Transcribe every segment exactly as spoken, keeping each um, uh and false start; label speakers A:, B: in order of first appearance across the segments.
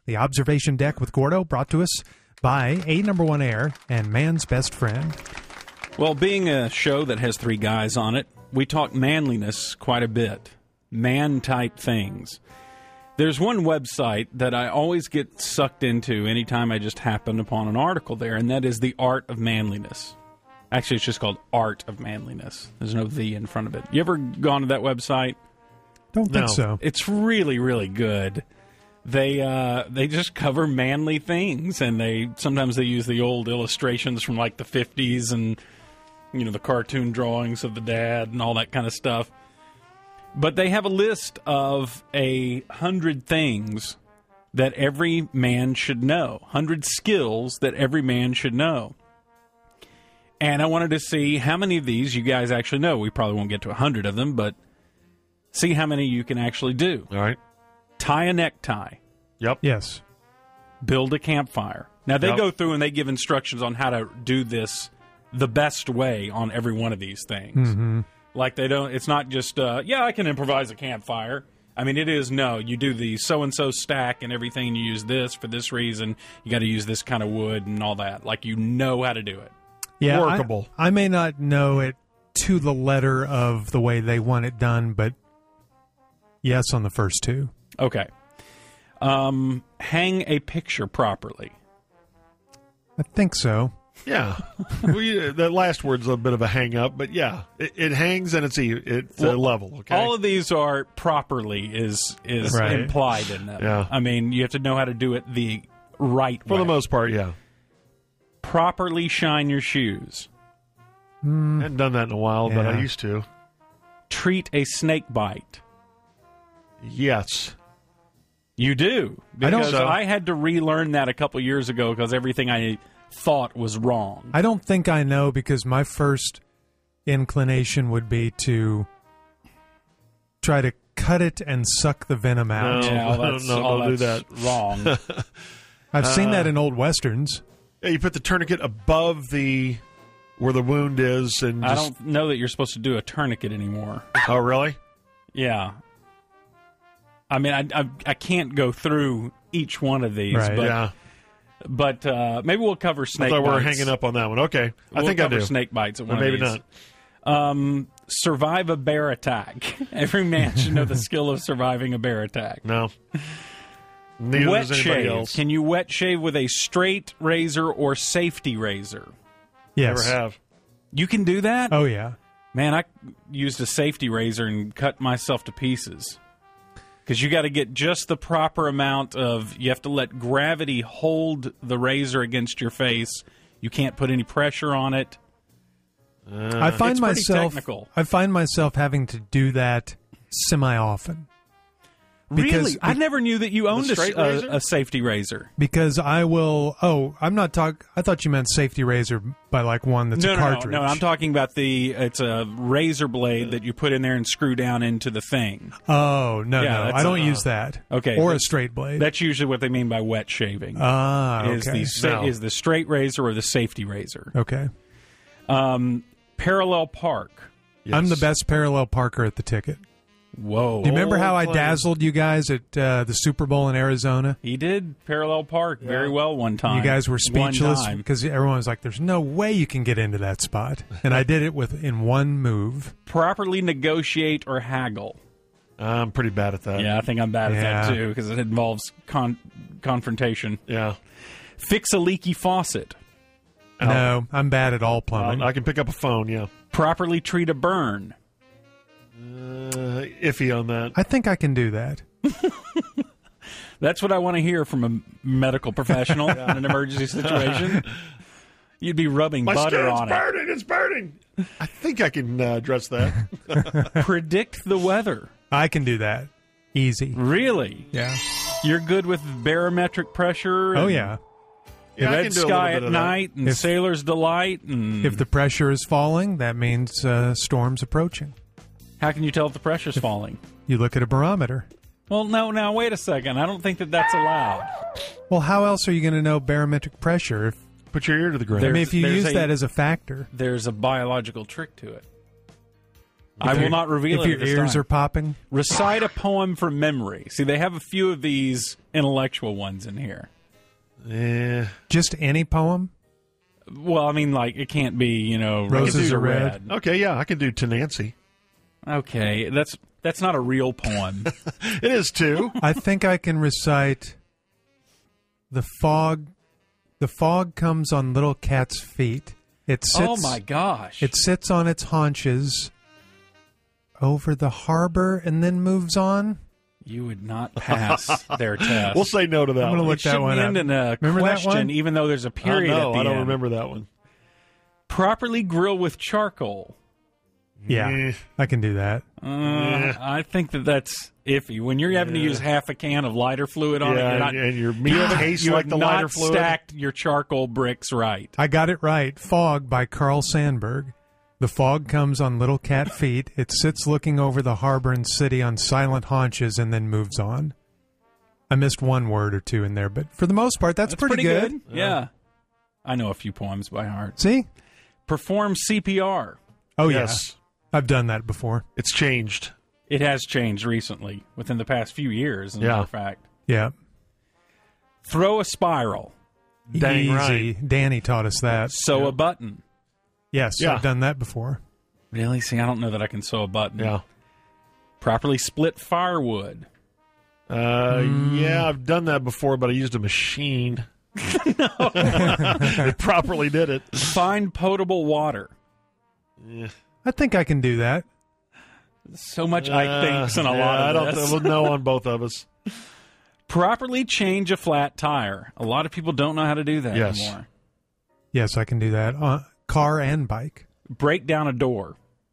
A: The Observation Deck with Gordo, brought to us by A Number One Air and Man's Best Friend.
B: Well, being a show that has three guys on it, we talk manliness quite a bit. Man-type things. There's one website that I always get sucked into anytime I just happen upon an article there, and that is The Art of Manliness. Actually, it's just called Art of Manliness. There's no "the" in front of it. You ever gone to that website?
A: Don't think
C: No.
A: so.
B: It's really, really good. They uh, they just cover manly things, and they sometimes they use the old illustrations from like the fifties and, you know, the cartoon drawings of the dad and all that kind of stuff. But they have a list of a hundred things that every man should know, hundred skills that every man should know. And I wanted to see how many of these you guys actually know. We probably won't get to a hundred of them, but see how many you can actually do.
C: All right.
B: Tie a necktie.
C: Yep.
A: Yes.
B: Build a campfire. Now, they
C: Yep.
B: go through and they give instructions on how to do this the best way on every one of these things.
A: Mm-hmm.
B: Like, they don't, it's not just, uh, yeah, I can improvise a campfire. I mean, it is, no, you do the so-and-so stack and everything, and you use this for this reason. You got to use this kind of wood and all that. Like, you know how to do it.
A: Yeah,
C: Workable.
A: I, I may not know it to the letter of the way they want it done, but yes on the first two.
B: Okay. Um, hang a picture properly.
A: I think so.
C: Yeah. we, that last word's a bit of a hang-up, but yeah, it, it hangs and it's, e- it's
B: Well,
C: uh, level, okay?
B: All of these are properly is is
A: Right.
B: implied in them.
C: Yeah.
B: I mean, you have to know how to do it the right
C: For
B: way.
C: the most part, yeah.
B: Properly shine your shoes.
C: I hadn't done that in a while, but I
A: Yeah.
C: used to.
B: Treat a snake bite.
C: Yes.
B: You do.
A: I don't-
B: Because I had to relearn that a couple years ago because everything I thought was wrong.
A: I don't think I know because my first inclination would be to try to cut it and suck the venom out.
C: No.
B: yeah, well, that's,
C: no,
B: all
C: don't do
B: that's wrong.
A: I've seen
C: Uh,
A: that in old westerns.
C: Yeah, you put the tourniquet above the where the wound is, and
B: I
C: just,
B: don't know that you're supposed to do a tourniquet anymore.
C: Oh, really?
B: Yeah. I mean, I, I I can't go through each one of these,
A: Right.
B: but
C: yeah.
B: but uh, maybe we'll cover
C: I
B: snake
C: thought we were
B: bites.
C: hanging up on that one. Okay, I
B: We'll
C: think I
B: cover
C: do.
B: snake bites at
C: Or
B: one
C: maybe
B: of these.
C: not.
B: Um, survive a bear attack. Every man should know the skill of surviving a bear attack.
C: No. Neither
B: Wet
C: does anybody
B: shave.
C: else.
B: Can you wet shave with a straight razor or safety razor?
A: Yes.
C: Never have.
B: You can do that?
A: Oh, yeah.
B: Man, I used a safety razor and cut myself to pieces. Because you got to get just the proper amount of, you have to let gravity hold the razor against your face. You can't put any pressure on it.
C: Uh,
A: I find
B: it's pretty
A: myself
B: technical.
A: I find myself having to do that semi-often. Because-
B: really? I never knew that you owned a,
C: straight
B: a,
C: razor?
B: a safety razor.
A: Because I will. Oh, I'm not talk. I thought you meant safety razor by like one that's
B: no,
A: a
B: no,
A: cartridge.
B: no, no. I'm talking about the. It's a razor blade that you put in there and screw down into the thing.
A: Oh no,
B: Yeah,
A: no,
B: that's
A: I don't
B: a-
A: use that.
B: Okay,
A: or a
B: that's-
A: straight blade.
B: That's usually what they mean by wet shaving.
A: ah, okay.
B: Is the sa-
C: No.
B: is the straight razor or the safety razor?
A: okay.
B: Um, parallel park.
C: yes.
A: I'm the best parallel parker at the ticket.
B: Whoa!
A: Do you remember how I
C: players.
A: dazzled you guys at uh, the Super Bowl in Arizona?
B: He did parallel park very well one time.
A: You guys were
B: One
A: speechless
B: time.
A: because everyone was like, "There's no way you can get into that spot," and I did it with in one move.
B: Properly negotiate or haggle.
C: I'm pretty bad at that.
B: Yeah, I think I'm bad at that
A: Yeah.
B: too because it involves con- confrontation.
C: Yeah.
B: Fix a leaky faucet.
A: No, I'm bad at all plumbing.
C: I can pick up a phone, yeah.
B: Properly treat a burn.
C: Uh, iffy on that.
A: I think I can do that.
B: That's what I want to hear from a medical professional in an emergency situation. You'd be rubbing
C: My
B: butter
C: skin's
B: on
C: burning. It's burning. I think I can uh, address that.
B: it. Predict the weather.
A: I can do that. Easy.
B: Really?
A: Yeah.
B: You're good with barometric pressure?
A: Oh
B: and
A: yeah.
C: Yeah, I
B: Red
C: can do a little
B: sky
C: bit
B: at
C: of that.
B: night and
A: If-
B: sailor's delight. And
A: If the pressure is falling, that means uh, storm's approaching.
B: how can you tell if the pressure's falling?
A: You look at a barometer.
B: Well, no, now wait a second. I don't think that that's allowed.
A: Well, how else are you going to know barometric pressure? If,
C: Put your ear to the ground.
A: I mean, if you
B: there's
A: use
B: a-
A: that as a factor.
B: There's a biological trick to it. I will not reveal
A: if
B: it
A: your
B: at this
A: ears
B: time.
A: are popping.
B: Recite a poem from memory. See, they have a few of these intellectual ones in here.
C: Yeah.
A: Just any poem?
B: Well, I mean, like, it can't be, you know,
A: Roses are red.
C: Okay, yeah, I can do To Nancy.
B: Okay, that's that's not a real poem.
C: It is too.
A: I think I can recite the fog. The fog comes on little cat's feet. It sits,
B: Oh, my gosh.
A: It sits on its haunches over the harbor and then moves on.
B: You would not pass their test.
C: We'll say no to that
A: I'm gonna
C: one.
A: look
B: It
A: that
B: shouldn't
A: one
B: end
A: up.
B: in a
A: Remember that
B: question,
A: one?
B: even though there's a
C: I
B: period
C: know,
B: at the
C: I don't
B: end.
C: remember that one.
B: Properly grill with charcoal.
A: Yeah,
C: Eh.
A: I can do that.
B: Uh,
C: Yeah.
B: I think that that's iffy. When you're having to use half a can of lighter fluid on it,
C: Yeah,
B: you're not,
C: and your meat
B: you haven't-
C: tastes
B: you
C: like
B: have
C: the
B: not
C: lighter fluid.
B: stacked your charcoal bricks right.
A: I got it right. Fog by Carl Sandburg. The fog comes on little cat feet. It sits looking over the harbor and city on silent haunches and then moves on. I missed one word or two in there, but for the most part, that's,
B: That's pretty,
A: good.
B: good. Yeah. I know a few poems by heart.
A: See?
B: Perform C P R.
A: Oh,
C: Yes.
A: yeah. I've done that before.
C: It's changed.
B: It has changed recently, within the past few years, as a
C: Yeah.
B: matter of fact.
A: Yeah.
B: Throw a spiral.
C: Dang
A: Easy.
C: right.
A: Danny taught us that.
B: Sew a button.
A: Yes,
C: Yeah.
A: I've done that before.
B: Really? See, I don't know that I can sew a button.
C: Yeah.
B: Properly split firewood.
C: Uh, Yeah, I've done that before, but I used a machine. It properly did it.
B: Find potable water.
A: I think I can do that.
B: So much I thinks in a
C: Uh, yeah,
B: lot of
C: I don't
B: this.
C: th- know on both of us.
B: Properly change a flat tire. A lot of people don't know how to do that
C: Yes.
B: anymore.
A: Yes, I can do that. Uh, car and bike.
B: Break down a door.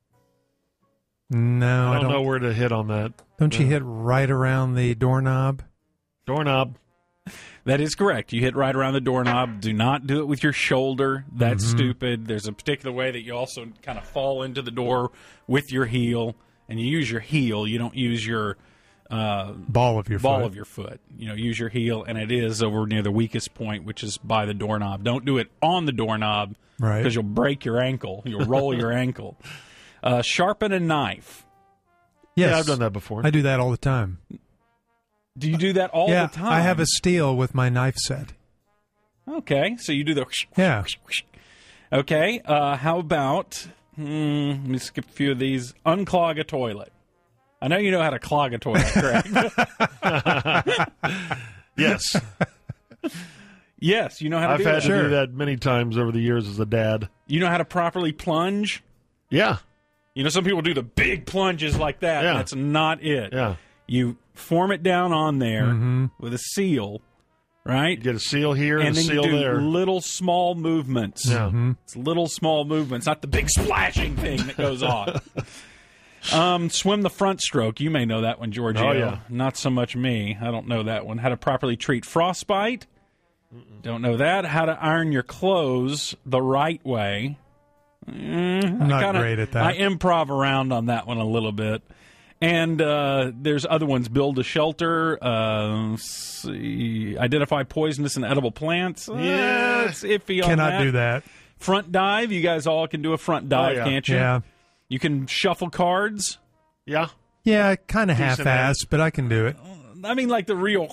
A: No,
C: I don't, know where to hit on that.
A: Don't you
C: Uh,
A: hit right around the doorknob?
C: Doorknob.
B: That is correct. You hit right around the doorknob. Do not do it with your shoulder. That's
C: Mm-hmm.
B: stupid. There's a particular way that you also kind of fall into the door with your heel, and you use your heel. You don't use your uh,
A: Ball of your
B: ball
A: foot.
B: of your foot. You know, use your heel, and it is over near the weakest point, which is by the doorknob. Don't do it on the doorknob
A: Right.
B: because you'll break your ankle. You'll roll your ankle. Uh, sharpen a knife.
A: Yes,
C: Yeah, I've done that before.
A: I do that all the time.
B: Do you do that all
A: yeah,
B: the time?
A: I have a steel with my knife set.
B: Okay, so you do the.
A: Yeah.
B: Okay, uh, how about. Hmm, let me skip a few of these. Unclog a toilet. I know you know how to clog a toilet, correct?
C: Yes.
B: Yes, you know how to
C: I've
B: do
C: had
B: that.
C: to do that many times over the years as a dad.
B: You know how to properly plunge?
C: Yeah.
B: You know, some people do the big plunges like that.
C: Yeah.
B: That's not it.
C: Yeah.
B: You form it down on there
A: Mm-hmm.
B: with a seal, right?
C: You get a seal here and,
B: and
C: a
B: then you
C: seal
B: do
C: there.
B: little small movements.
C: Yeah.
A: Mm-hmm.
B: It's little small movements, not the big splashing thing that goes on. um, swim the front stroke. You may know that one, Giorgio.
C: Oh, yeah.
B: Not so much me. I don't know that one. How to properly treat frostbite. Mm-mm. Don't know that. How to iron your clothes the right way. Mm,
A: I'm not
B: I kinda,
A: great at that.
B: I improv around on that one a little bit. And uh, there's other ones. Build a shelter. Uh, let's see, identify poisonous and edible plants.
C: Yeah.
B: Uh, it's iffy on
A: Cannot
B: that.
A: do that.
B: Front dive. You guys all can do a front dive,
C: Oh, yeah.
B: can't you?
A: Yeah.
B: You can shuffle cards.
C: Yeah.
A: Yeah, kind of
C: Decent
A: half-assed, but I can do it.
B: I mean, like the real.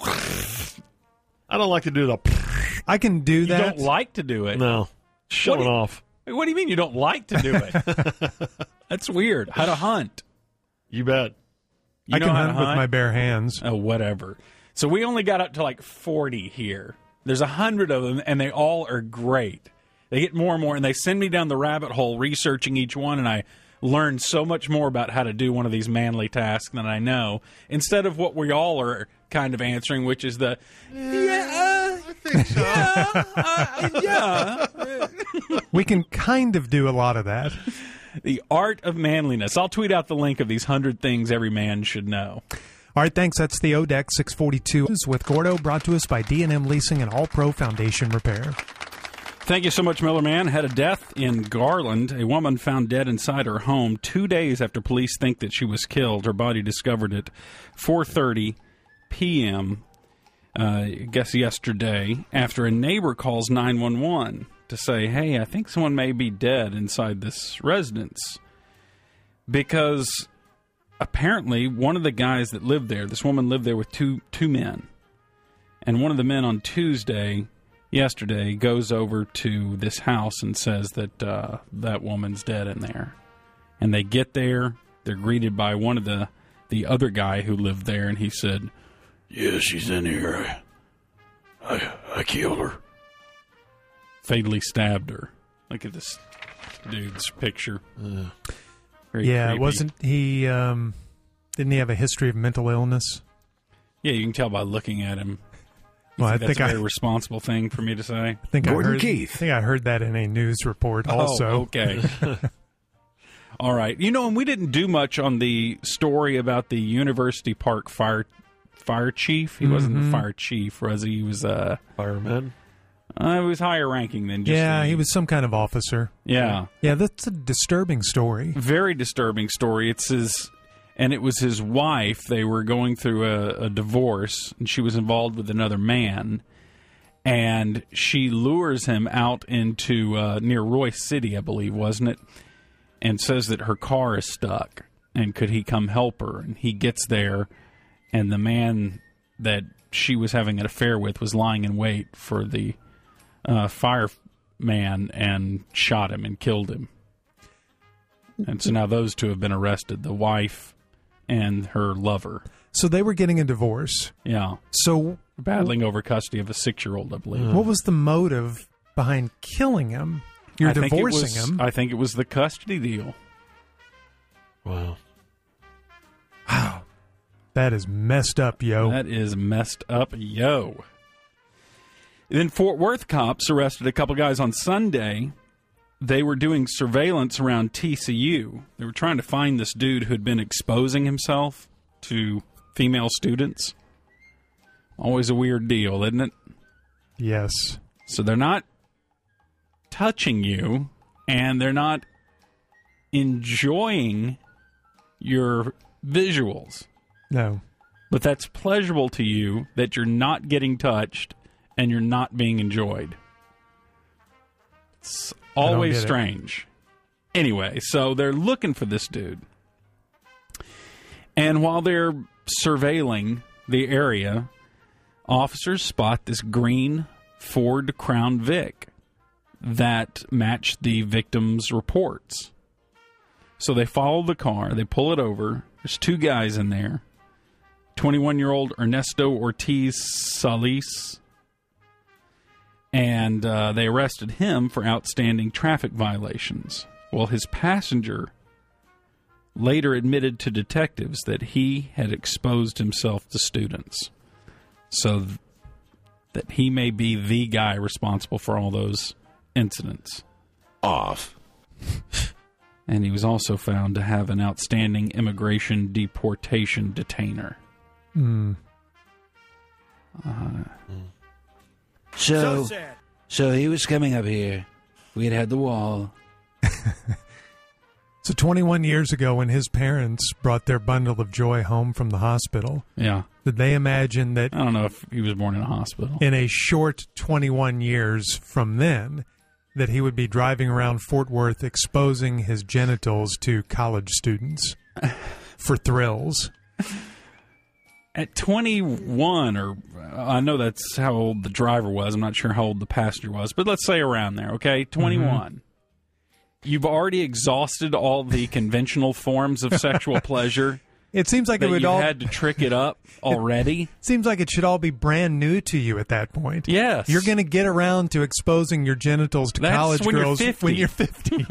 C: I don't like to do the.
A: I can do
B: You
A: that.
B: don't like to do it.
C: No. Showing
B: What do you-
C: off.
B: What do you mean you don't like to do it? That's weird. How to hunt.
C: You bet.
B: You
A: I
B: know
A: can
B: how to
A: hunt with my bare hands.
B: Oh, whatever. So we only got up to like forty here. There's a hundred of them, and they all are great. They get more and more, and they send me down the rabbit hole researching each one, and I learn so much more about how to do one of these manly tasks than I know, instead of what we all are kind of answering, which is the, yeah,
C: I think so.
B: uh, uh, yeah.
A: We can kind of do a lot of that.
B: The art of manliness. I'll tweet out the link of these hundred things every man should know.
A: All right, thanks. That's the O D E C six forty-two with Gordo, brought to us by D and M Leasing and All Pro Foundation Repair.
B: Thank you so much, Miller Man. Had a death in Garland. A woman found dead inside her home two days after police think that she was killed. Her body discovered at four thirty p.m., uh, I guess yesterday, after a neighbor calls nine one one to say, hey, I think someone may be dead inside this residence. because apparently one of the guys that lived there, this woman lived there with two two men. And one of the men on Tuesday, yesterday, goes over to this house and says that uh, that woman's dead in there. And they get there, they're greeted by one of the, the other guy who lived there, and he said, "Yeah, she's in here. I, I, I killed her." Fatally stabbed her. Look at this dude's picture. Uh, Very
A: yeah,
B: creepy.
A: wasn't he, um, didn't he have a history of mental illness?
B: Yeah, you can tell by looking at him. You
A: Well,
B: think
A: I
B: that's
A: think
B: a very
A: I-
B: responsible thing for me to say.
A: I think
D: Gordon
A: I heard,
D: Keith.
A: I think I heard that in a news report also.
B: Oh, okay. All right. You know, and we didn't do much on the story about the University Park fire fire chief. He wasn't the fire chief, was he? He was uh,
C: Fireman.
B: uh he was higher ranking than just
A: Yeah,
B: the-
A: he was some kind of officer.
B: Yeah.
A: Yeah, that's a disturbing story.
B: Very disturbing story. It's his, and it was his wife. They were going through a, a divorce, and she was involved with another man. And she lures him out into uh, near Royce City, I believe, wasn't it? And says that her car is stuck, and could he come help her? And he gets there, and the man that she was having an affair with was lying in wait for the uh, fireman and shot him and killed him. And so now those two have been arrested, the wife and her lover.
A: So they were getting a divorce.
B: Yeah.
A: So
B: Battling over custody of a six-year-old, I believe.
A: what was the motive behind killing him? You're
B: I think it
A: divorcing
B: was-
A: him.
B: I think it was the custody deal.
C: Wow.
A: Wow. That is messed up, yo.
B: That is messed up, yo. Then Fort Worth cops arrested a couple guys on Sunday. They were doing surveillance around T C U. They were trying to find this dude who had been exposing himself to female students. Always a weird deal, isn't it?
A: Yes.
B: So they're not touching you, and they're not enjoying your visuals.
A: No.
B: But that's pleasurable to you that you're not getting touched and you're not being enjoyed. It's always
A: get it.
B: strange. Anyway, so they're looking for this dude. And while they're surveilling the area, officers spot this green Ford Crown Vic that matched the victim's reports. So they follow the car, they pull it over. There's two guys in there. twenty-one-year-old Ernesto Ortiz Salis. And uh, they arrested him for outstanding traffic violations. Well, his passenger later admitted to detectives that he had exposed himself to students. So th- that he may be the guy responsible for all those incidents.
D: Off.
B: And he was also found to have an outstanding immigration deportation detainer.
A: Hmm.
B: Uh,
D: So, so he was coming up here. We had had the wall.
A: So twenty-one years ago, when his parents brought their bundle of joy home from the hospital,
B: yeah.
A: did they imagine that
B: I don't know if he was born in a hospital.
A: in a short twenty-one years from then, that he would be driving around Fort Worth exposing his genitals to college students for thrills?
B: At twenty-one, or I know that's how old the driver was. I'm not sure how old the passenger was, but let's say around there, okay? twenty-one. Mm-hmm. You've already exhausted all the conventional forms of sexual pleasure.
A: It seems like
B: that
A: it would
B: you
A: all
B: had to trick it up already.
A: seems like it should all be brand new to you at that point.
B: Yes.
A: You're going to get around to exposing your genitals to
B: That's
A: college
B: when you're
A: girls
B: fifty.
A: when you're fifty.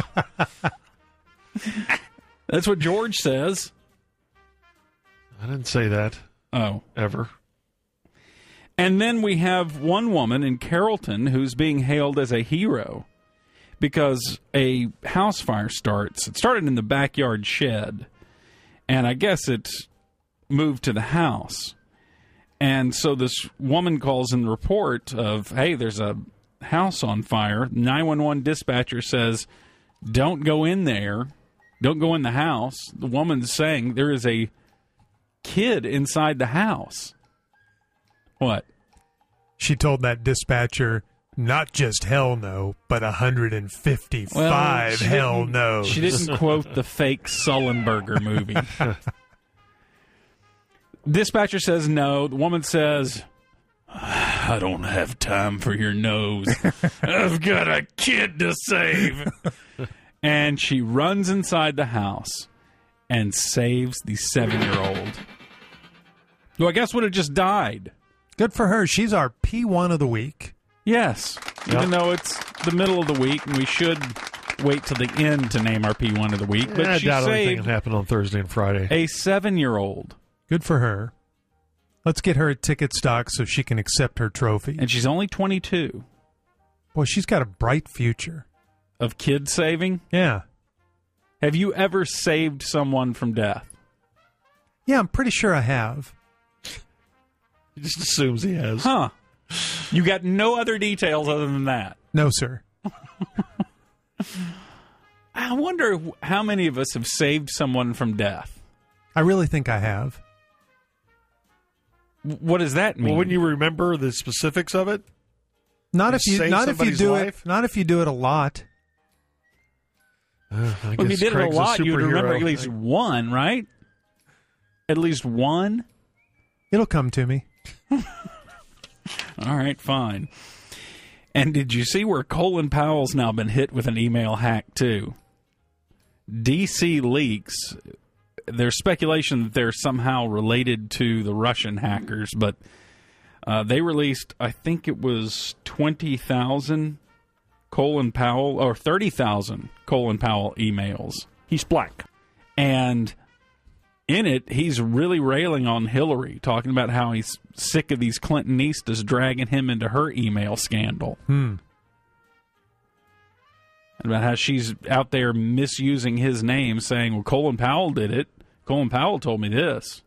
B: That's what George says.
C: I didn't say that
B: Oh.
C: ever.
B: And then we have one woman in Carrollton who's being hailed as a hero because a house fire starts. It started in the backyard shed, and I guess it moved to the house. And so this woman calls in the report of, hey, there's a house on fire. nine one one dispatcher says, don't go in there. Don't go in the house. The woman's saying there is a kid inside the house. What?
A: She told that dispatcher, Not just hell no, but one hundred fifty-five
B: Well, she
A: hell
B: didn't-
A: no.
B: She didn't quote the fake Sullenberger movie. Dispatcher says no. The woman says, I don't have time for your nose. I've got a kid to save. And she runs inside the house and saves the seven-year-old, who I guess would have just died.
A: Good for her. She's our P one of the week.
B: Yes, even though it's the middle of the week, and we should wait till the end to name our P one of the week. But
C: I
B: she
C: doubt anything
B: saved
C: will happen on Thursday and Friday.
B: a seven-year-old.
A: Good for her. Let's get her a ticket stock so she can accept her trophy.
B: And she's only twenty-two.
A: Boy, she's got a bright future.
B: Of kid saving?
A: Yeah.
B: Have you ever saved someone from death?
A: Yeah, I'm pretty sure I have.
C: He just assumes he has.
B: Huh. You got no other details other than that.
A: No, sir.
B: I wonder how many of us have saved someone from death.
A: I really think I have.
B: What does that mean?
C: Well, wouldn't you remember the specifics of it?
A: Not
C: You
A: if you
C: save
A: not if you
C: somebody's
A: do
C: life?
A: it not if you do it a lot.
C: Uh, I
B: Well, if you
C: guess
B: did
C: Craig's
B: it a lot, you'd
C: superhero.
B: remember at least one, right? At least one?
A: It'll come to me.
B: All right, fine. And did you see where Colin Powell's now been hit with an email hack, too? D C leaks. There's speculation that they're somehow related to the Russian hackers, but uh, they released, I think it was twenty thousand Colin Powell, or thirty thousand Colin Powell emails. He's black. And in it, he's really railing on Hillary, talking about how he's sick of these Clintonistas dragging him into her email scandal.
A: Hmm.
B: And about how she's out there misusing his name, saying, well, Colin Powell did it. Colin Powell told me this.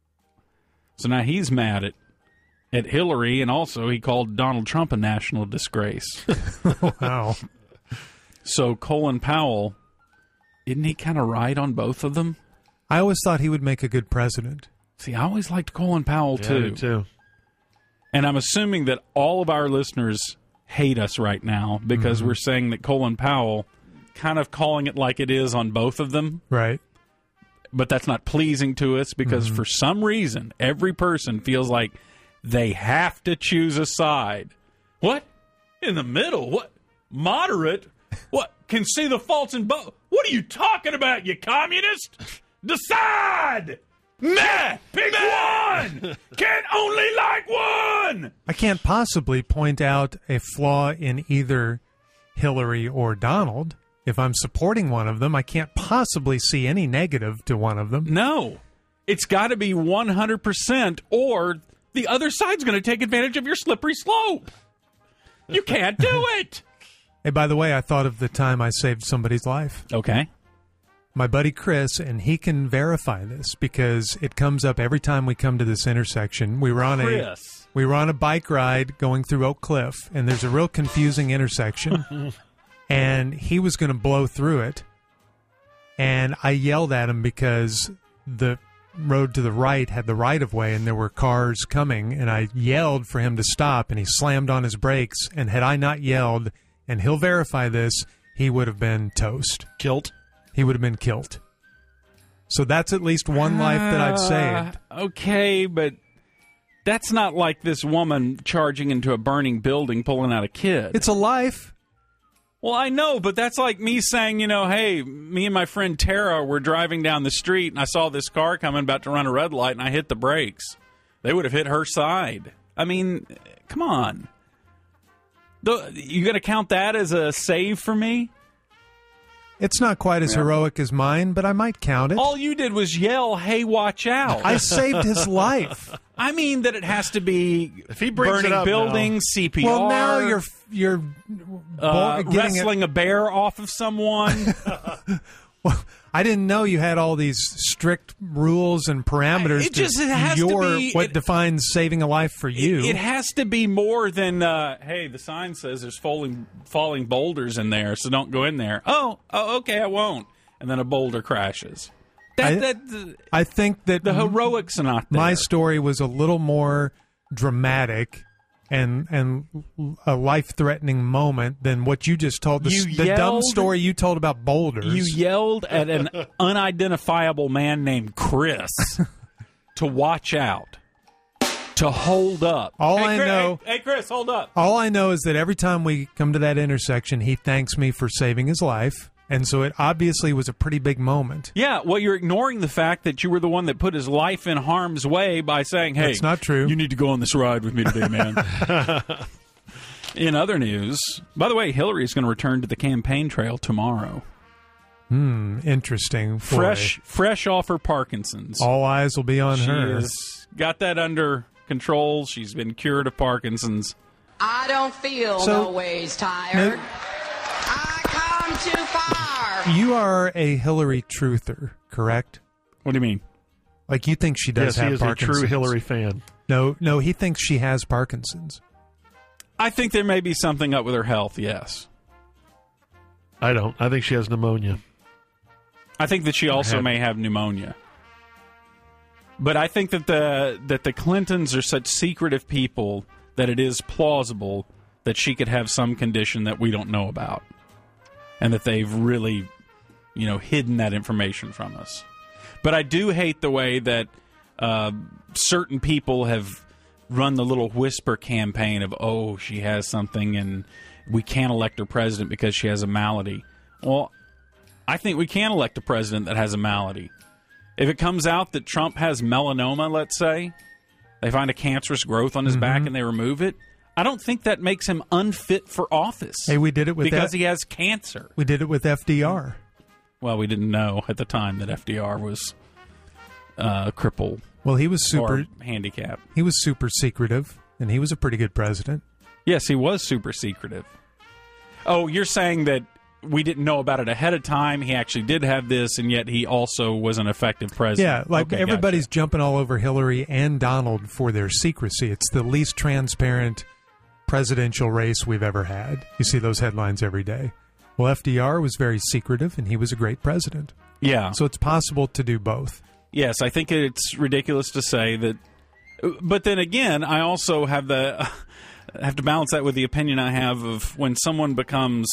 B: So now he's mad at, at Hillary, and also he called Donald Trump a national disgrace.
A: Wow.
B: So Colin Powell, isn't he kind of right on both of them?
A: I always thought he would make a good president.
B: See, I always liked Colin Powell,
C: Yeah, I
B: too.
C: do too.
B: And I'm assuming that all of our listeners hate us right now because
A: Mm-hmm.
B: we're saying that Colin Powell, kind of calling it like it is on both of them,
A: Right.
B: but that's not pleasing to us because
A: Mm-hmm.
B: for some reason, every person feels like they have to choose a side. What? In the middle? What? Moderate? What? Can see the faults in both? What are you talking about, you communist? Decide! Meh! Pick one! Can't only like one!
A: I can't possibly point out a flaw in either Hillary or Donald. If I'm supporting one of them, I can't possibly see any negative to one of them.
B: No. It's got to be one hundred percent or the other side's going to take advantage of your slippery slope. You can't do it.
A: Hey, by the way, I thought of the time I saved somebody's life.
B: Okay.
A: My buddy Chris, and he can verify this because it comes up every time we come to this intersection. We were on a
B: Chris.
A: we were on a bike ride going through Oak Cliff, and there's a real confusing intersection. And he was going to blow through it, and I yelled at him because the road to the right had the right of way, and there were cars coming, and I yelled for him to stop, and he slammed on his brakes. And had I not yelled, and he'll verify this, he would have been toast.
C: Kilt.
A: He would have been killed. So that's at least one life that I've saved.
B: Uh, okay, but that's not like this woman charging into a burning building pulling out a kid.
A: It's a life.
B: Well, I know, but that's like me saying, you know, hey, me and my friend Tara were driving down the street, and I saw this car coming about to run a red light, and I hit the brakes. They would have hit her side. I mean, come on. The, you going to count that as a save for me?
A: It's not quite as heroic as mine, but I might count it.
B: All you did was yell, hey, watch out.
A: I saved his life.
B: I mean that it has to be
C: If he brings
B: burning
C: it up
B: buildings, C P R.
A: Well, now you're you're
B: uh,
A: bo- getting
B: wrestling a bear off of someone.
A: Well, I didn't know you had all these strict rules and parameters.
B: It just
A: to
B: it has to
A: your,
B: be-
A: what
B: it-
A: defines saving a life for you.
B: It, it has to be more than, uh, hey, the sign says there's falling falling boulders in there, so don't go in there. Oh, oh, okay, I won't. And then a boulder crashes. That,
A: I-
B: that the,
A: I think that
B: the heroics are not there.
A: my story was a little more dramatic and and a life-threatening moment than what you just told. The,
B: You
A: the dumb
B: yelled-
A: story you told about boulders.
B: You yelled at an unidentifiable man named Chris to watch out, to hold up.
A: All
B: Hey,
A: I
B: Chris-
A: know-
B: Hey, hey, Chris, hold up.
A: All I know is that every time we come to that intersection, he thanks me for saving his life, and so it obviously was a pretty big moment.
B: Yeah, well, you're ignoring the fact that you were the one that put his life in harm's way by saying, hey,
A: That's not true.
B: You need to go on this ride with me today, man. In other news, by the way, Hillary is going to return to the campaign trail tomorrow.
A: Hmm, interesting. Boy,
B: Fresh fresh off her Parkinson's.
A: all eyes will be on
B: she
A: her.
B: has got that under control. She's been cured of Parkinson's.
E: I don't feel
A: So-
E: no ways tired.
A: No-
E: I come too far.
A: You are a Hillary truther, correct?
B: What do you mean?
A: Like, you think she does
C: Yes, he
A: have
C: is a
A: Parkinson's.
C: true Hillary fan.
A: No, no, he thinks she has Parkinson's.
B: I think there may be something up with her health, yes.
C: I don't. I think she has pneumonia.
B: I think that she also
C: had-
B: may have pneumonia. But I think that the that the Clintons are such secretive people that it is plausible that she could have some condition that we don't know about. And that they've really, you know, hidden that information from us. But I do hate the way that uh, certain people have run the little whisper campaign of, oh, she has something and we can't elect her president because she has a malady. Well, I think we can elect a president that has a malady. If it comes out that Trump has melanoma, let's say, they find a cancerous growth on his
A: Mm-hmm.
B: back and they remove it, I don't think that makes him unfit for office.
A: Hey, we did it with
B: because
A: that.
B: he has cancer.
A: We did it with F D R.
B: Well, we didn't know at the time that F D R was uh, crippled
A: Well, he was super.
B: or handicapped.
A: He was super secretive, and he was a pretty good president.
B: Yes, he was super secretive. Oh, you're saying that we didn't know about it ahead of time. He actually did have this, and yet he also was an effective president.
A: Yeah, like
B: Okay,
A: everybody's
B: gotcha.
A: jumping all over Hillary and Donald for their secrecy. It's the least transparent presidential race we've ever had. You see those headlines every day. Well, F D R was very secretive, and he was a great president.
B: Yeah.
A: So it's possible to do both.
B: Yes, I think it's ridiculous to say that. But then again, I also have the have to balance that with the opinion I have of when someone becomes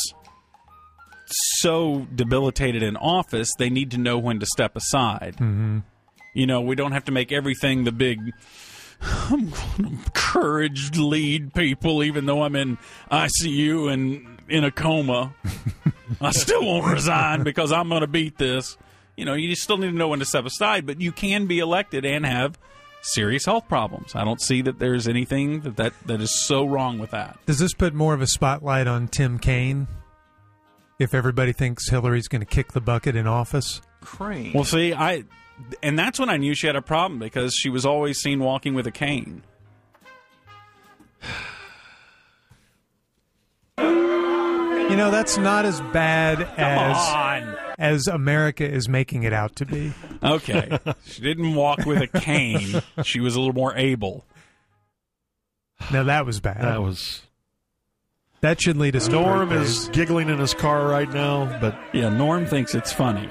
B: so debilitated in office, they need to know when to step aside. Mm-hmm. You know, we don't have to make everything the big I'm going to encourage lead people, even though I'm in I C U and in a coma. I still won't resign because I'm going to beat this. You know, you still need to know when to step aside, but you can be elected and have serious health problems. I don't see that there's anything that, that, that is so wrong with that.
A: Does this put more of a spotlight on Tim Kaine? If everybody thinks Hillary's going to kick the bucket in office?
F: Crane.
B: Well, see, I, and that's when I knew she had a problem because she was always seen walking with a cane.
A: You know, that's not as bad as
B: on.
A: as America is making it out to be.
B: Okay. She didn't walk with a cane. She was a little more able.
A: Now that was bad.
C: That was.
A: That should lead us to
C: Norm
A: great
C: is
A: days.
C: giggling in his car right now, but
B: Yeah, Norm thinks it's funny.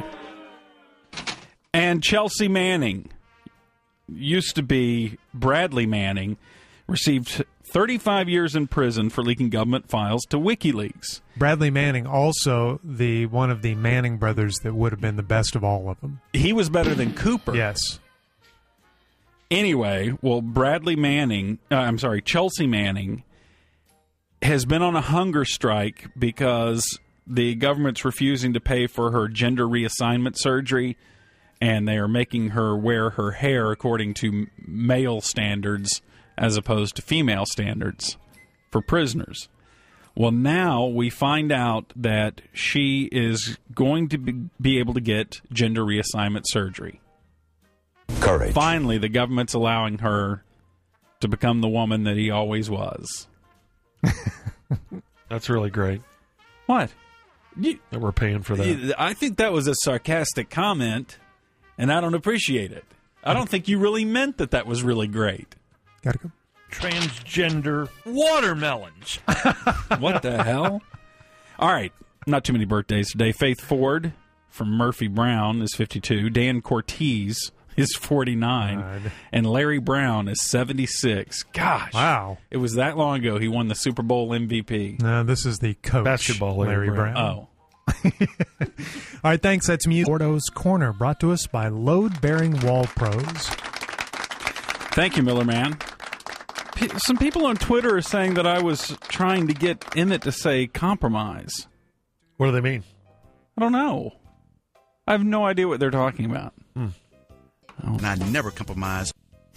B: And Chelsea Manning, used to be Bradley Manning, received thirty-five years in prison for leaking government files to WikiLeaks.
A: Bradley Manning, also the one of the Manning brothers that would have been the best of all of them.
B: He was better than Cooper.
A: Yes.
B: Anyway, well, Bradley Manning, uh, I'm sorry, Chelsea Manning, has been on a hunger strike because the government's refusing to pay for her gender reassignment surgery, and they are making her wear her hair according to male standards as opposed to female standards for prisoners. Well, now we find out that she is going to be, be able to get gender reassignment surgery.
F: Courage.
B: Finally, the government's allowing her to become the woman that he always was.
C: that's really great
B: What? You,
C: that we're paying for that.
B: I think that was a sarcastic comment, and I don't appreciate it. I don't think you really meant that that was really great.
A: Gotta go.
F: Transgender watermelons.
B: What the hell? All right, not too many birthdays today. Faith Ford from Murphy Brown is fifty-two. Dan Cortez is forty-nine,
A: God.
B: and Larry Brown is seventy-six. Gosh.
A: Wow.
B: It was that long ago he won the Super Bowl M V P.
A: No, this is the coach,
C: Basketball Larry
A: Larry
C: Brown.
A: Brown.
B: Oh.
A: All right, thanks. That's Music Ordo's Corner, brought to us by Load Bearing Wall Pros.
B: Thank you, Miller Man. P- some people on Twitter are saying that I was trying to get Emmett to say compromise.
C: What do they mean?
B: I don't know. I have no idea what they're talking about.
C: Hmm.
B: Oh.
G: And I never compromise.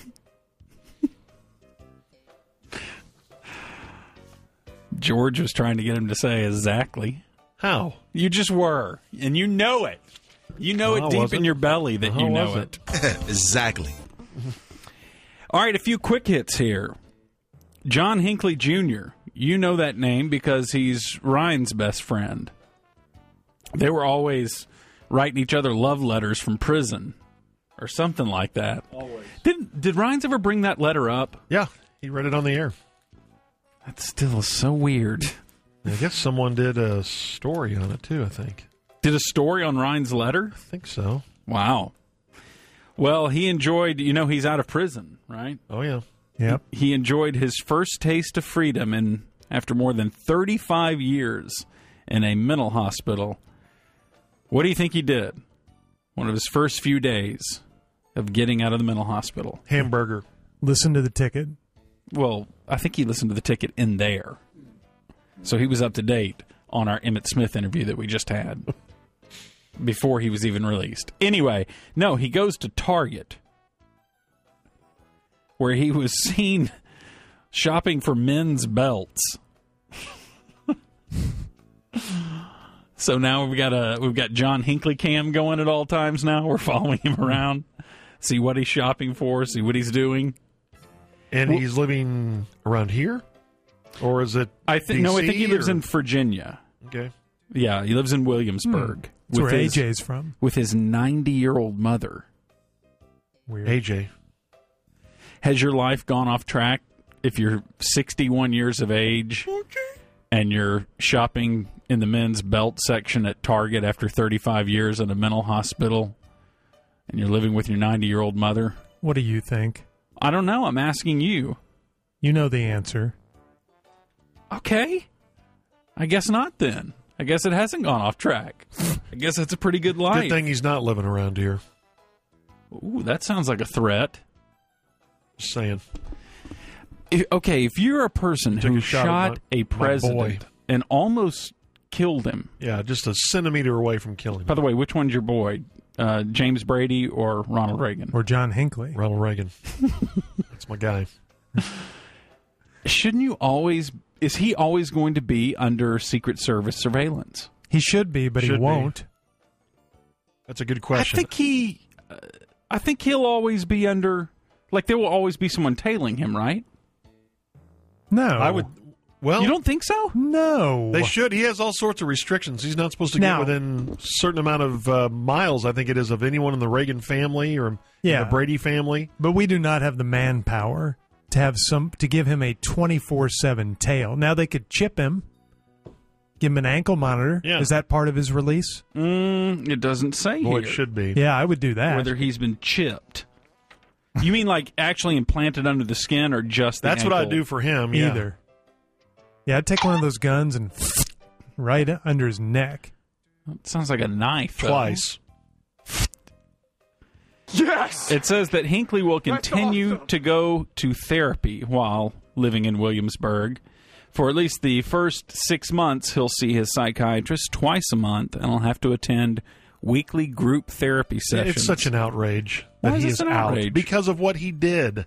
B: George was trying to get him to say exactly.
C: How?
B: You just were, and you know it. You know
C: Oh,
B: it deep
C: was
B: in
C: it?
B: your belly that
C: Oh,
B: you know
C: was
B: it.
C: it?
G: Exactly.
B: All right, a few quick hits here. John Hinckley Junior You know that name because he's Ryan's best friend. They were always writing each other love letters from prison or something like that. Always. Did, did Ryan's ever bring that letter up?
C: Yeah, he read it on the air.
B: That still is so weird.
C: I guess someone did a story on it, too, I think.
B: Did a story on Ryan's letter?
C: I think so.
B: Wow. Well, he enjoyed, you know, he's out of prison, right?
C: Oh, yeah.
A: Yep.
B: He enjoyed his first taste of freedom in, after more than thirty-five years in a mental hospital. What do you think he did? One of his first few days of getting out of the mental hospital.
C: Hamburger.
A: Listen to the ticket.
B: Well, I think he listened to the ticket in there. So he was up to date on our Emmett Smith interview that we just had before he was even released. Anyway, no, he goes to Target, where he was seen shopping for men's belts. So now we've got a we've got John Hinckley cam going at all times now. We're following him around, see what he's shopping for, see what he's doing.
C: And he's living around here? Or is it
B: I think no, I think he
C: D C,
B: lives
C: or-
B: in Virginia.
C: Okay.
B: Yeah, he lives in Williamsburg
A: That's where
B: his,
A: A J's from.
B: with his ninety-year-old mother.
A: Weird.
C: A J.
B: Has your life gone off track if you're sixty-one years of age and you're shopping in the men's belt section at Target after thirty-five years in a mental hospital and you're living with your ninety-year-old mother?
A: What do you think?
B: I don't know. I'm asking you.
A: You know the answer.
B: Okay. I guess not then. I guess it hasn't gone off track. I guess that's a pretty good life.
C: Good thing he's not living around here.
B: Ooh, that sounds like a threat.
C: Just saying.
B: If, okay, if you're a person
C: Took
B: who
C: a shot
B: shot
C: at my-
B: a
C: my
B: president
C: boy.
B: and almost killed him.
C: Yeah, just a centimeter away from killing
B: By
C: him.
B: the way, which one's your boy? Uh, James Brady or Ronald Reagan?
A: Or John Hinckley.
C: Ronald Reagan. That's my guy.
B: Shouldn't you always... Is he always going to be under Secret Service surveillance?
A: He should be, but
C: Should
A: he
C: be.
A: won't.
C: That's a good question.
B: I think he... Uh, I think he'll always be under... Like, there will always be someone tailing him, right?
A: No.
C: I would. Well,
B: You don't think so?
A: No.
C: they should. He has all sorts of restrictions. He's not supposed to
A: Now-
C: get within a certain amount of uh, miles, I think it is, of anyone in the Reagan family or in
A: Yeah.
C: the Brady family.
A: But we do not have the manpower to have some to give him a twenty-four seven tail. Now they could chip him, give him an ankle monitor.
C: Yeah.
A: Is that part of his release?
B: Mm, it doesn't say
C: Boy,
B: here
C: it should be.
A: Yeah, I would do that.
B: whether he's been chipped. You mean like actually implanted under the skin or just the
C: That's what I'd
B: ankle?
C: do for him. Yeah.
A: Either. Yeah, I'd take one of those guns and right under his neck.
B: It sounds like a knife. though.
C: Twice.
F: Yes!
B: It says that Hinckley will continue to go to therapy while living in Williamsburg. For at least the first six months, he'll see his psychiatrist twice a month, and he'll have to attend weekly group therapy sessions.
C: It's such an outrage
B: Why
C: that
B: is
C: he
B: this
C: is
B: an
C: out
B: outrage?
C: because of what he did.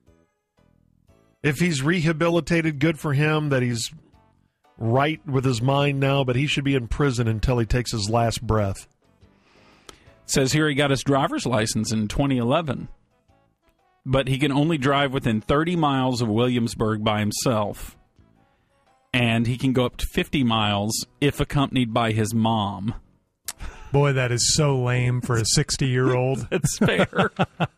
C: If he's rehabilitated, good for him that he's right with his mind now, but he should be in prison until he takes his last breath.
B: Says here he got his driver's license in twenty eleven, but he can only drive within thirty miles of Williamsburg by himself, and he can go up to fifty miles if accompanied by his mom.
A: Boy, that is so lame for a sixty-year-old.
B: That's fair.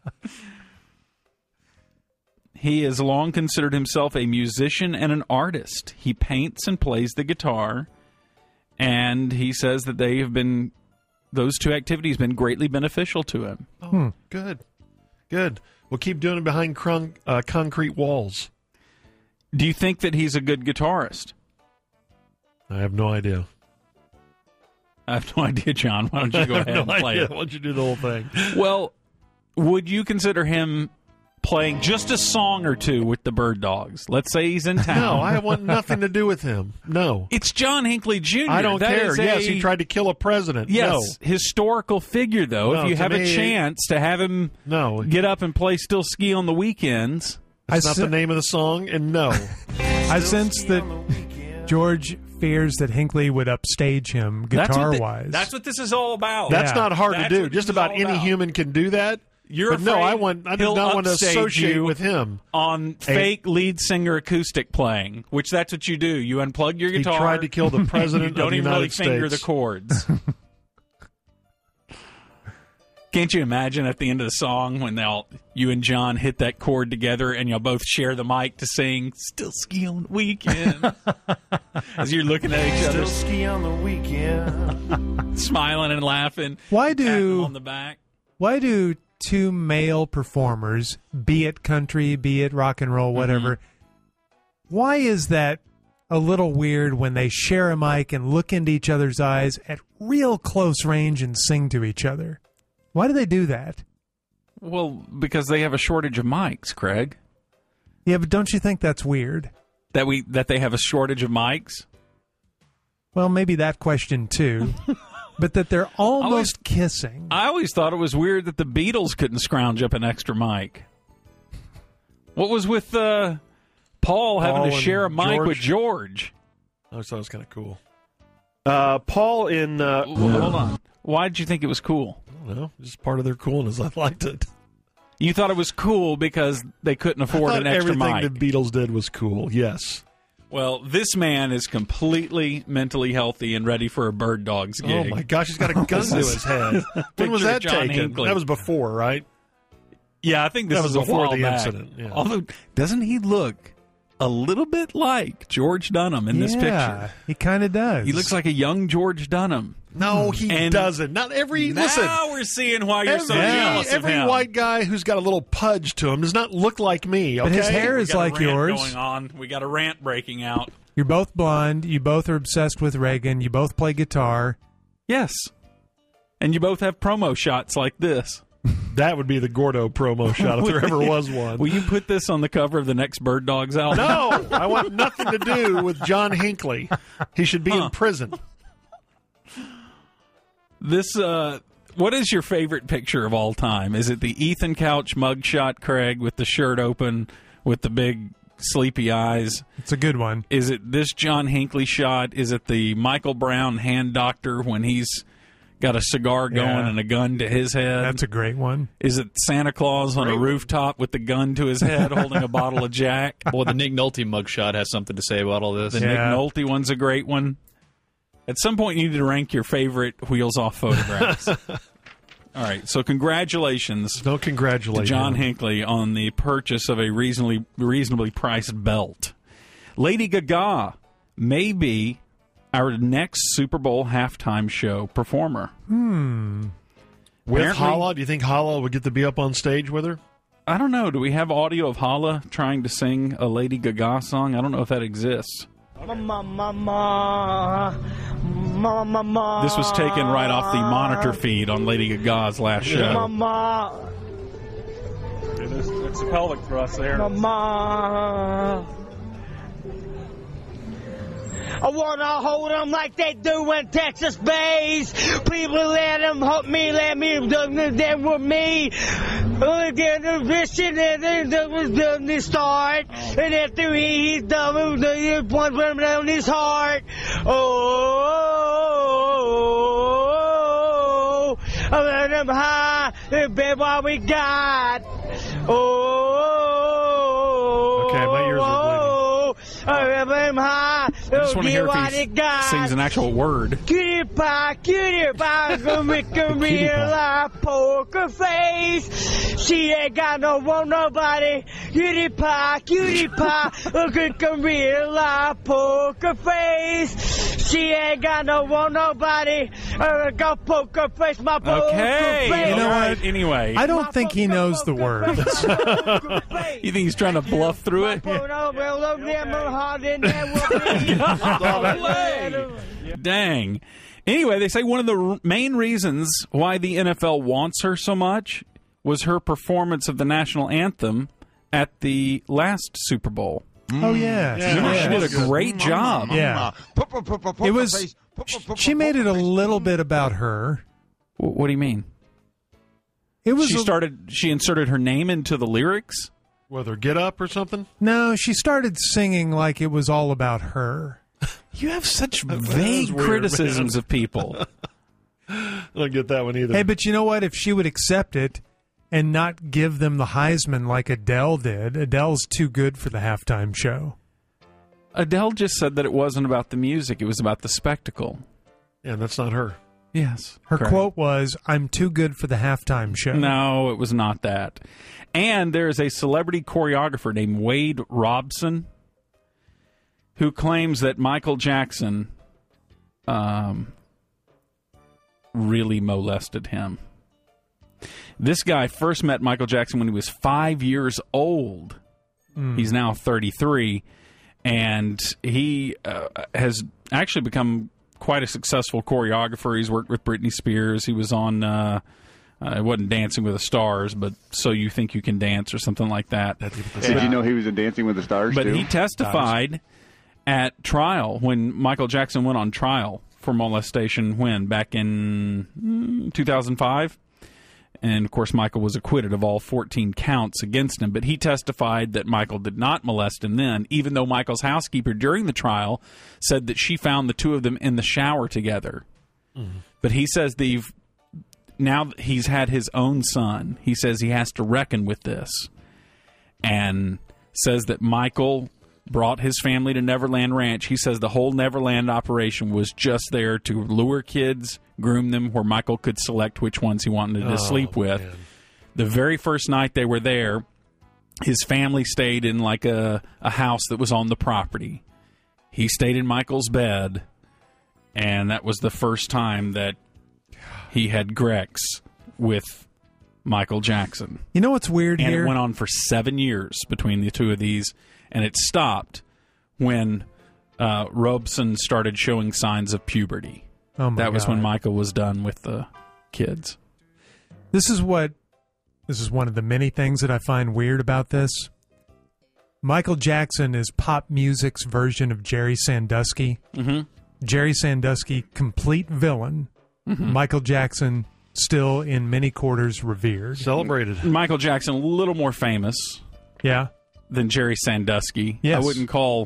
B: He has long considered himself a musician and an artist. He paints and plays the guitar, and he says that they have been, those two activities have been greatly beneficial to him.
C: Oh, good. Good. We'll keep doing it behind crun- uh, concrete walls.
B: Do you think that he's a good guitarist?
C: I have no idea.
B: I have no idea, John. Why don't you go
C: I have
B: ahead
C: no
B: and play
C: idea.
B: it?
C: Why don't you do the whole thing?
B: Well, would you consider him playing just a song or two with the Bird Dogs? Let's say he's in town.
C: No, I want nothing to do with him. No.
B: It's John Hinckley Junior
C: I don't
B: That
C: care.
B: is
C: Yes,
B: a-
C: he tried to kill a president.
B: Yes,
C: No.
B: historical figure, though.
C: No,
B: if you
C: to
B: have a
C: me-
B: chance to have him
C: No.
B: get up and play Still Ski on the weekends.
C: That's
A: I
C: not
A: se-
C: the name of the song, and no.
A: I sense that George fears that Hinckley would upstage him
B: That's what the-
A: guitar-wise.
B: That's what this is all about.
C: That's
A: Yeah.
C: not hard
B: That's
C: to do.
B: what
C: Just
B: this is
C: about
B: all
C: any
B: about.
C: human can do that.
B: You're
C: but no,
B: afraid
C: I want. I do
B: he'll
C: not want to
B: upstage
C: associate
B: you
C: with him.
B: on fake lead singer acoustic playing, which that's what you do. You unplug your
C: He
B: guitar.
C: tried to kill the
B: and
C: president
B: you don't
C: of the
B: even really
C: United
B: finger the
C: States.
B: chords. Can't you imagine at the end of the song when they'll you and John hit that chord together and you'll both share the mic to sing "Still Ski on the Weekend" as you're looking at each other,
F: ski on the weekend.
B: smiling and laughing.
A: Why
B: patting them
A: do
B: on the back?
A: why do two male performers, be it country, be it rock and roll, whatever, why is that a little weird when they share a mic and look into each other's eyes at real close range and sing to each other? Why do they do that?
B: Well, because they have a shortage of mics, Craig.
A: Yeah, but don't you think that's weird?
B: That we that they have a shortage of mics.
A: Well, maybe that question too. But that they're almost kissing.
B: I always thought it was weird that the Beatles couldn't scrounge up an extra mic. What was with uh, Paul having
C: Paul
B: to
C: and
B: share a mic
C: George?
B: with George?
C: I always thought it was kind of cool. Uh, Paul in. Uh,
B: Well, hold on. Why did you think it was cool?
C: I don't know. Just part of their coolness. I liked it.
B: You thought it was cool because they couldn't afford
C: I
B: an
C: thought
B: extra
C: everything
B: mic.
C: the Beatles did was cool. Yes.
B: Well, this man is completely mentally healthy and ready for a Bird Dogs gig.
C: Oh my gosh, he's got a gun to his head. When was
B: Picture
C: that
B: John
C: taken?
B: Hinckley.
C: That was before, right?
B: Yeah, I think this
C: That was
B: is a
C: before
B: while
C: the
B: back.
C: incident, yeah.
B: Although, doesn't he look a little bit like George Dunham in this
A: yeah,
B: picture?
A: he kind of does.
B: He looks like a young George Dunham.
C: No, he
B: And
C: doesn't. Not every.
B: Now
C: Listen,
B: we're seeing why you're
C: every,
B: so jealous of
C: every
B: him.
C: white guy who's got a little pudge to him does not look like me. Okay?
A: But his hair
B: We
A: is
B: got a
A: like
B: rant
A: yours.
B: Going on, we got a rant breaking out.
A: You're both blonde. You both are obsessed with Reagan. You both play guitar.
B: Yes, and you both have promo shots like this.
C: That would be the Gordo promo shot if there ever was one.
B: Will you put this on the cover of the next Bird Dogs album?
C: No, I want nothing to do with John Hinckley. He should be
B: Huh.
C: in prison.
B: This, uh, what is your favorite picture of all time? Is it the Ethan Couch mugshot, Craig, with the shirt open, with the big sleepy eyes?
A: It's a good one.
B: Is it this John Hinckley shot? Is it the Michael Brown hand doctor when he's got a cigar going
A: Yeah.
B: and a gun to his head?
A: That's a great one.
B: Is it Santa Claus on a rooftop with the gun to his head holding a bottle of Jack?
G: Well, the Nick Nolte mugshot has something to say about all this.
B: The
A: Yeah.
B: Nick Nolte one's a great one. At some point, you need to rank your favorite Wheels Off photographs. All right, so congratulations
C: Don't congratulate
B: to John
C: him.
B: Hinckley on the purchase of a reasonably reasonably priced belt. Lady Gaga may be our next Super Bowl halftime show performer.
C: With
B: Apparently-
C: Hala, do you think Hala would get to be up on stage with her?
B: I don't know. Do we have audio of Hala trying to sing a Lady Gaga song? I don't know if that exists. This was taken right off the monitor feed on Lady Gaga's last show. It's a pelvic thrust there.
H: I wanna hold them like they do in Texas Bays. People let them help me, let me do them with me. Get the vision and then the start. And after he, he's done with the point on his heart. Oh, I let him high, and baby, what we got. Oh,
C: Okay, my ears are bleeding.
H: I let him high.
B: I just want to hear if he sings an actual word.
H: Cutie pie, cutie pie, gonna make a real life poker face. She ain't got no want nobody. Cutie pie, cutie pie, look at a real life poker face. She ain't got no want nobody. Uh, go poker face my poker
B: Okay.
H: face.
A: You know
B: All
A: what?
B: right, Anyway.
A: I don't think he knows the words.
B: You think he's trying to bluff through it? Dang. Anyway, they say one of the r- main reasons why the N F L wants her so much was her performance of the national anthem at the last Super Bowl.
A: Oh, yeah.
B: Remember,
A: yeah.
B: she did a great job.
A: Yeah. It was. She made it a little bit about her.
B: W- What do you mean?
A: It was
B: She
A: a-
B: started. She inserted her name into the lyrics.
C: Whether get up or something.
A: No, she started singing like it was all about her.
B: You have such
C: That
B: vague
C: is weird,
B: criticisms
C: man.
B: of people.
C: I don't get that one either.
A: Hey, but you know what? If she would accept it and not give them the Heisman like Adele did, Adele's too good for the halftime show.
B: Adele just said that it wasn't about the music; it was about the spectacle.
C: Yeah, that's not her.
B: Yes,
A: Her
B: correct.
A: quote was, "I'm too good for the halftime show."
B: No, it was not that. And there is a celebrity choreographer named Wade Robson who claims that Michael Jackson um, really molested him. This guy first met Michael Jackson when he was five years old.
A: Mm.
B: He's now thirty-three, and he uh, has actually become quite a successful choreographer. He's worked with Britney Spears. He was on, uh, uh, it wasn't Dancing with the Stars, but So You Think You Can Dance or something like that.
I: Did you know he was in Dancing with the Stars,
B: But
I: too?
B: he testified at trial when Michael Jackson went on trial for molestation when? Back in mm, two thousand five? And, of course, Michael was acquitted of all fourteen counts against him. But he testified that Michael did not molest him then, even though Michael's housekeeper during the trial said that she found the two of them in the shower together. Mm-hmm. But he says they've now that he's had his own son, he says he has to reckon with this. And says that Michael brought his family to Neverland Ranch. He says the whole Neverland operation was just there to lure kids, groom them, where Michael could select which ones he wanted to
C: Oh,
B: sleep with.
C: man.
B: The very first night they were there, his family stayed in like a, a house that was on the property. He stayed in Michael's bed, and that was the first time that he had Grex with Michael Jackson.
A: You know what's weird
B: And
A: here?
B: it went on for seven years between the two of these, and it stopped when uh, Robeson started showing signs of puberty.
A: Oh my
B: that was when
A: God.
B: Michael was done with the kids.
A: This is what this is one of the many things that I find weird about this. Michael Jackson is pop music's version of Jerry Sandusky.
B: Mm-hmm.
A: Jerry Sandusky, complete villain.
B: Mm-hmm.
A: Michael Jackson, still in many quarters revered.
C: Celebrated.
B: Michael Jackson, a little more famous
A: Yeah.
B: than Jerry Sandusky.
A: Yes.
B: I wouldn't call...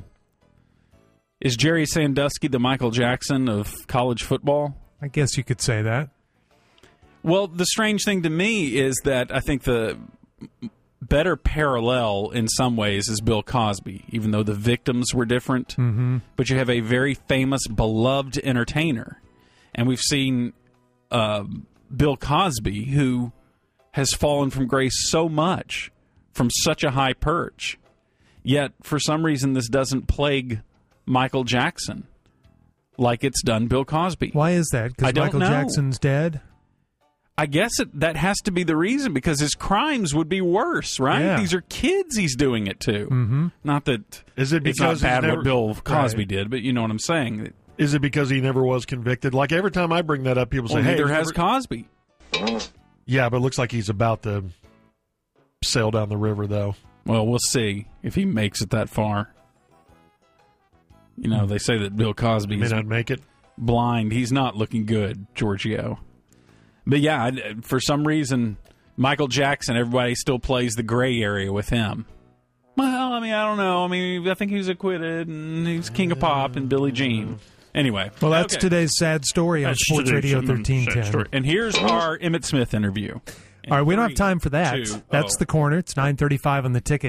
B: Is Jerry Sandusky the Michael Jackson of college football?
A: I guess you could say that.
B: Well, the strange thing to me is that I think the better parallel in some ways is Bill Cosby, even though the victims were different.
A: Mm-hmm.
B: But you have a very famous, beloved entertainer. And we've seen uh, Bill Cosby, who has fallen from grace so much, from such a high perch. Yet, for some reason, this doesn't plague Michael Jackson like it's done Bill Cosby.
A: Why is that?
B: I
A: Because
B: don't
A: Michael
B: know.
A: Jackson's dead?
B: I guess it, that has to be the reason, because his crimes would be worse, right?
A: Yeah.
B: These are kids he's doing it to.
A: Mm-hmm.
B: Not that
C: Is it
B: it's
C: because
B: not
C: he's
B: bad
C: never-
B: what Bill Cosby
C: Right.
B: did, but you know what I'm saying.
C: Is it because he never was convicted? Like every time I bring that up, people
B: Well,
C: say, "Hey,
B: neither
C: he's
B: has
C: never-"
B: Cosby.
C: Yeah, but it looks like he's about to sail down the river, though.
B: Well, we'll see if he makes it that far. You know, they say that Bill Cosby
C: May
B: is
C: not make it.
B: blind. He's not looking good, Giorgio. But yeah, I- for some reason, Michael Jackson, everybody still plays the gray area with him. Well, I mean, I don't know. I mean, I think he was acquitted, and he's King of Pop and Billie Jean. Anyway.
A: Well, that's
B: okay.
A: today's sad story on
B: That's
A: Sports
B: today's
A: Radio
B: sad
A: thirteen ten.
B: story. And here's our Emmett Smith interview.
A: All right, we don't have
B: Three,
A: time for that.
B: two,
A: That's
B: oh.
A: the corner. It's nine thirty-five on the ticket.